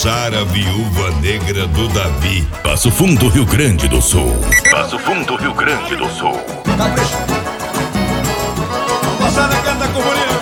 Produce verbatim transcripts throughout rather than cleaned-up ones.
Sara, viúva negra do Davi. Passo Fundo, Rio Grande do Sul. Passo Fundo, Rio Grande do Sul. Capricha. Moçada canta com bonito.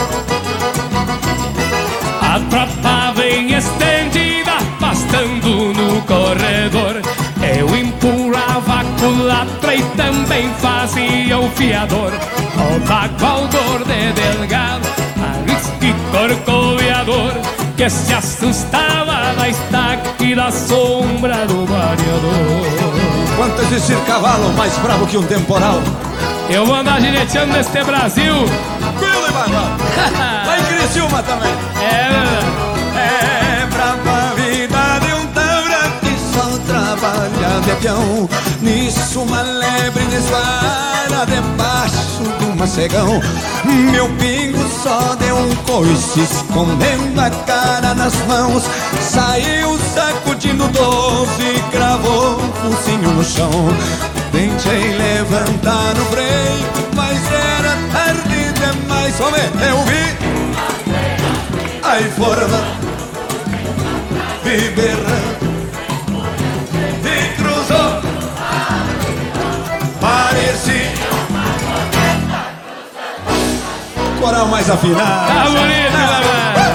A tropa vem estendida, pastando no corredor. Eu empurrava a culatra e também fazia o fiador. O bagualdor de delgado, arisco corcoveador, que se assustava da estaca e da sombra do variador. Quanto existe cavalo mais bravo que um temporal? Eu vou andar gineteando neste Brasil. Tranquilo e barbado. Lá em Criciúma também. É verdade. É brava a vida de um tabra que só trabalha de peão. Nisso uma lebre desvara debaixo de um macegão. Meu pingo só deu um coice, escondendo a cara nas mãos. Saiu sacudindo doze e cravou um focinho no chão. Tentei levantar no freio, mas era tarde demais. Homem, eu vi a forma de berrando e cruzou. Parecia coral mais afinado. Tá bonito, galera.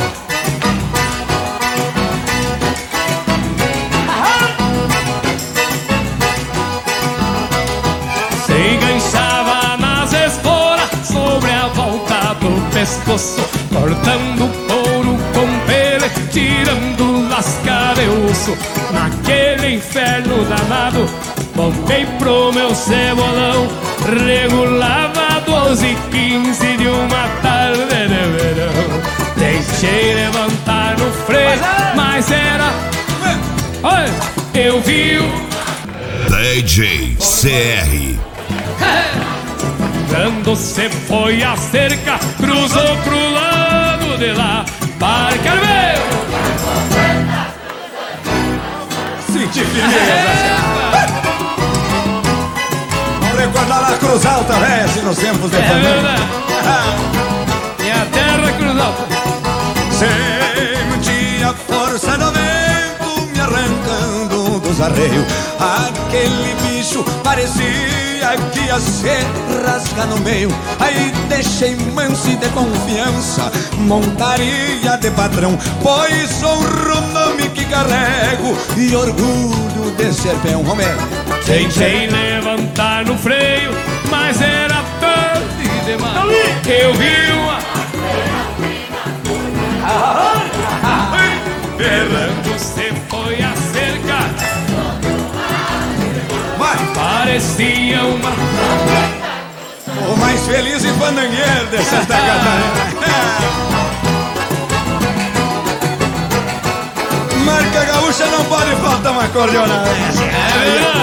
Se enganchava nas esporas sobre a volta do pescoço, cortando couro com pele, tirando lasca de osso. Naquele inferno danado, voltei pro meu cebolão. Regulava doze e quinze de uma tarde de verão. Deixei levantar no freio, mas era... Oi, eu vi o... D J C R. Quando cê foi a cerca, cruzou pro lado de lá. Para, quero ver! Senti firmeza. Vamos recordar lá a Cruz Alta, velho, assim nos tempos de É pandemia. verdade. Minha terra, Cruz Alta. Senti a força do vento me arrancando dos arreios. Aquele bicho parecia que ia se rasgar no meio. Aí deixei manso e de confiança, montaria de patrão, pois sou o nome que carrego e orgulho de ser peão. Homem, Tentei levantar no freio, mas era tarde demais. Eu vi uma... Quando cê foi a cerca, vai! parecia uma... O mais feliz e fandangueiro de Santa Catarina. Marca gaúcha não pode faltar uma cordeonada. É verdade.